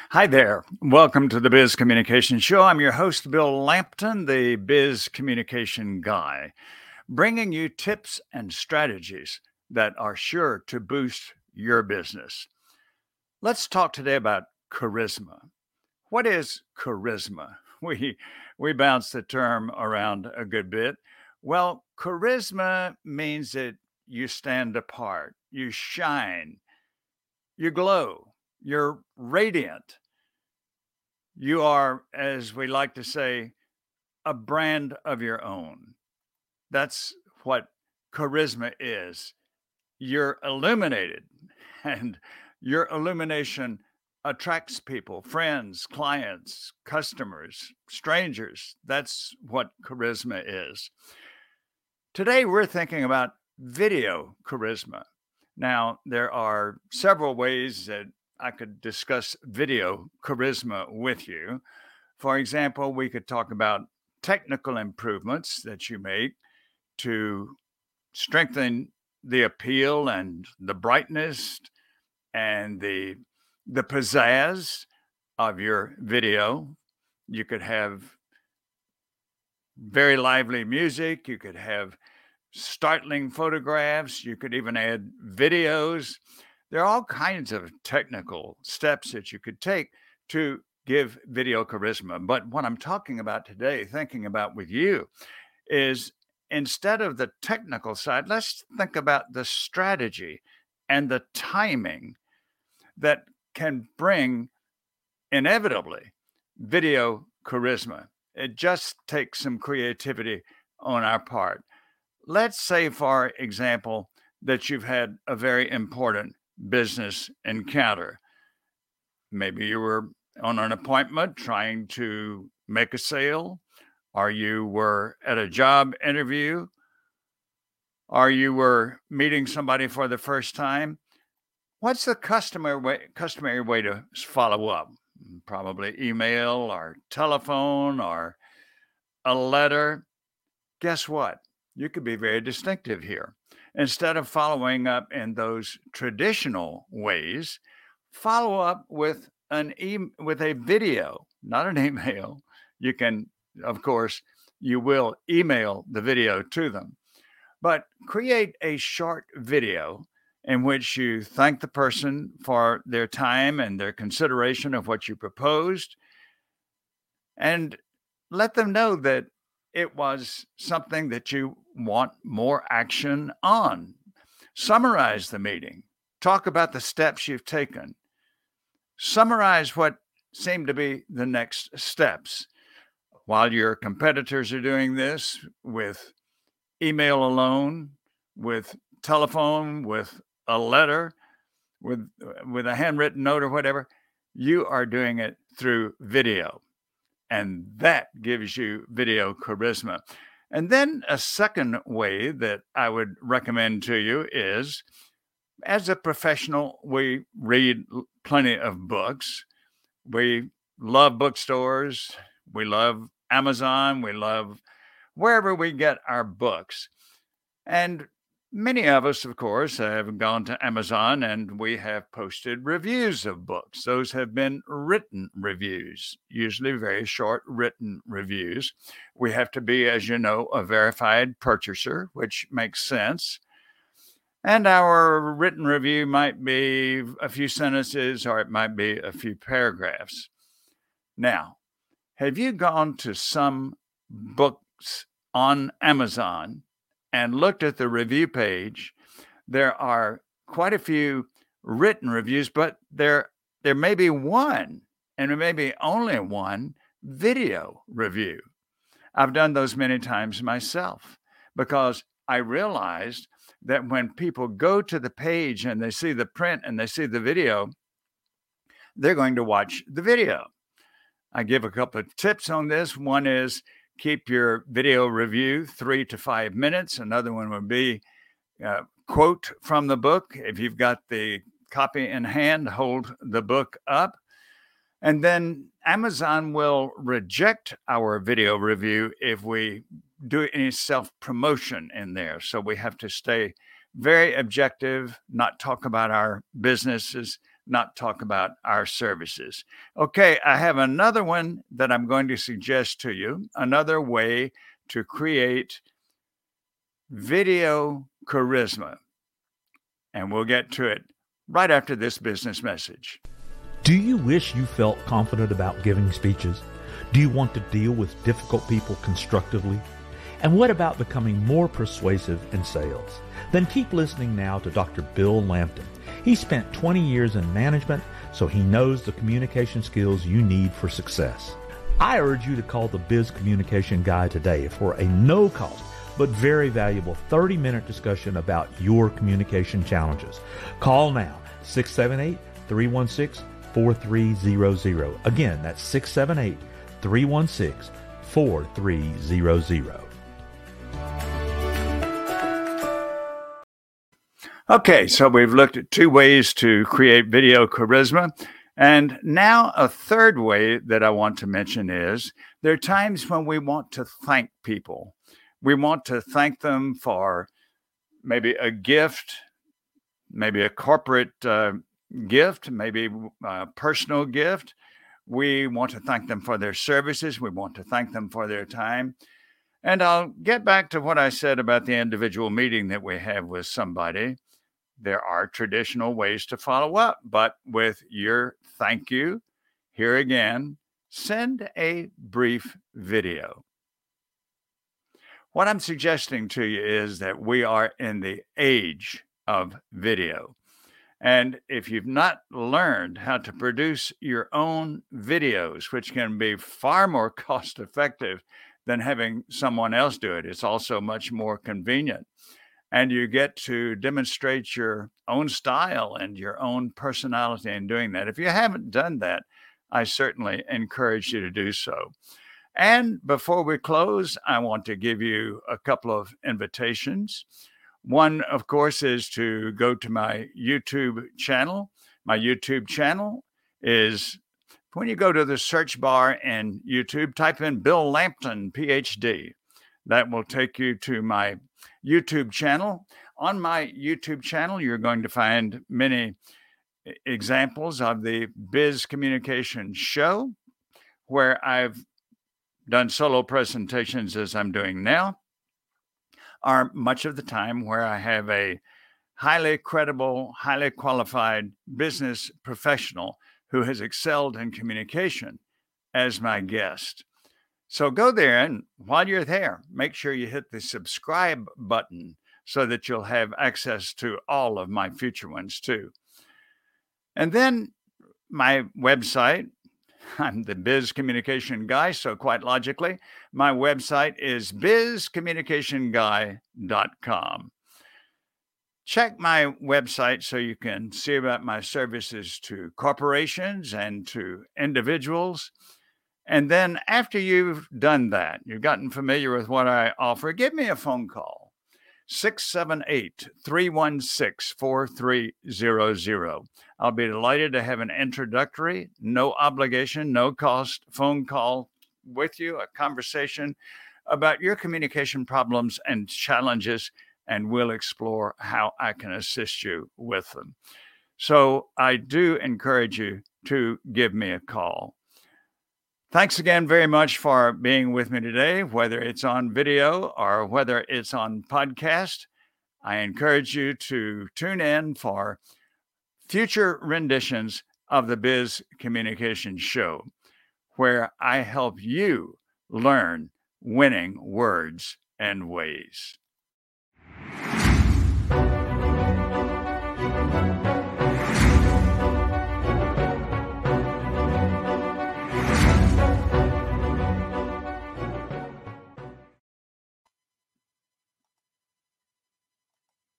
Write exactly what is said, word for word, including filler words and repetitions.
Hi there. Welcome to the Biz Communication Show. I'm your host, Bill Lampton, the Biz Communication Guy, bringing you tips and strategies that are sure to boost your business. Let's talk today about charisma. What is charisma? We we bounce the term around a good bit. Well, charisma means that you stand apart, you shine, you glow, you're radiant. You are, as we like to say, a brand of your own. That's what charisma is. You're illuminated, and your illumination attracts people, friends, clients, customers, strangers. That's what charisma is. Today, we're thinking about video charisma. Now, there are several ways that I could discuss video charisma with you. For example, we could talk about technical improvements that you make to strengthen the appeal and the brightness and the the pizzazz of your video. You could have very lively music, you could have startling photographs, you could even add videos. There are all kinds of technical steps that you could take to give video charisma. But what I'm talking about today, thinking about with you, is instead of the technical side, let's think about the strategy and the timing that can bring inevitably video charisma. It just takes some creativity on our part. Let's say, for example, that you've had a very important business encounter. Maybe you were on an appointment trying to make a sale, or you were at a job interview, or you were meeting somebody for the first time. What's the customary way, customary way to follow up? Probably email or telephone or a letter. Guess what? You could be very distinctive here. Instead of following up in those traditional ways, follow up with an e- with a video, not an email. You can, of course, you will email the video to them, but create a short video in which you thank the person for their time and their consideration of what you proposed, and let them know that it was something that you want more action on. Summarize the meeting. Talk about the steps you've taken. Summarize what seem to be the next steps. While your competitors are doing this with email alone, with telephone, with a letter, with with a handwritten note or whatever, you are doing it through video. And that gives you video charisma. And then a second way that I would recommend to you is, as a professional, we read plenty of books. We love bookstores. We love Amazon. We love wherever we get our books. And many of us, of course, have gone to Amazon and we have posted reviews of books. Those have been written reviews, usually very short written reviews. We have to be, as you know, a verified purchaser, which makes sense. And our written review might be a few sentences or it might be a few paragraphs. Now, have you gone to some books on Amazon and looked at the review page? There are quite a few written reviews, but there, there may be one, and there may be only one video review. I've done those many times myself because I realized that when people go to the page and they see the print and they see the video, they're going to watch the video. I give a couple of tips on this. One is keep your video review three to five minutes. Another one would be uh, quote from the book. If you've got the copy in hand, hold the book up. And then Amazon will reject our video review if we do any self-promotion in there. So we have to stay very objective, not talk about our business as not talk about our services. Okay, I have another one that I'm going to suggest to you, another way to create video charisma. And we'll get to it right after this business message. Do you wish you felt confident about giving speeches? Do you want to deal with difficult people constructively? And what about becoming more persuasive in sales? Then keep listening now to Doctor Bill Lampton. He spent twenty years in management, so he knows the communication skills you need for success. I urge you to call the Biz Communication Guy today for a no-cost but very valuable thirty-minute discussion about your communication challenges. Call now, six seven eight, three one six, four three zero zero. Again, that's six seven eight, three one six, four three zero zero. Okay, so we've looked at two ways to create video charisma. And now a third way that I want to mention is there are times when we want to thank people. We want to thank them for maybe a gift, maybe a corporate uh, gift, maybe a personal gift. We want to thank them for their services. We want to thank them for their time. And I'll get back to what I said about the individual meeting that we have with somebody. There are traditional ways to follow up, but with your thank you, here again, send a brief video. What I'm suggesting to you is that we are in the age of video. And if you've not learned how to produce your own videos, which can be far more cost effective than having someone else do it, it's also much more convenient. And you get to demonstrate your own style and your own personality in doing that. If you haven't done that, I certainly encourage you to do so. And before we close, I want to give you a couple of invitations. One, of course, is to go to my YouTube channel. My YouTube channel is, when you go to the search bar in YouTube, type in Bill Lampton, P H D. That will take you to my YouTube channel. On my YouTube channel, you're going to find many examples of the Biz Communication Show, where I've done solo presentations as I'm doing now, are much of the time where I have a highly credible, highly qualified business professional who has excelled in communication as my guest. So go there, and while you're there, make sure you hit the subscribe button so that you'll have access to all of my future ones too. And then my website, I'm the Biz Communication Guy, so quite logically, my website is biz communication guy dot com. Check my website so you can see about my services to corporations and to individuals. And then after you've done that, you've gotten familiar with what I offer, give me a phone call, six seven eight, three one six, four three zero zero. I'll be delighted to have an introductory, no obligation, no cost phone call with you, a conversation about your communication problems and challenges, and we'll explore how I can assist you with them. So I do encourage you to give me a call. Thanks again very much for being with me today, whether it's on video or whether it's on podcast. I encourage you to tune in for future renditions of the Biz Communication Show, where I help you learn winning words and ways.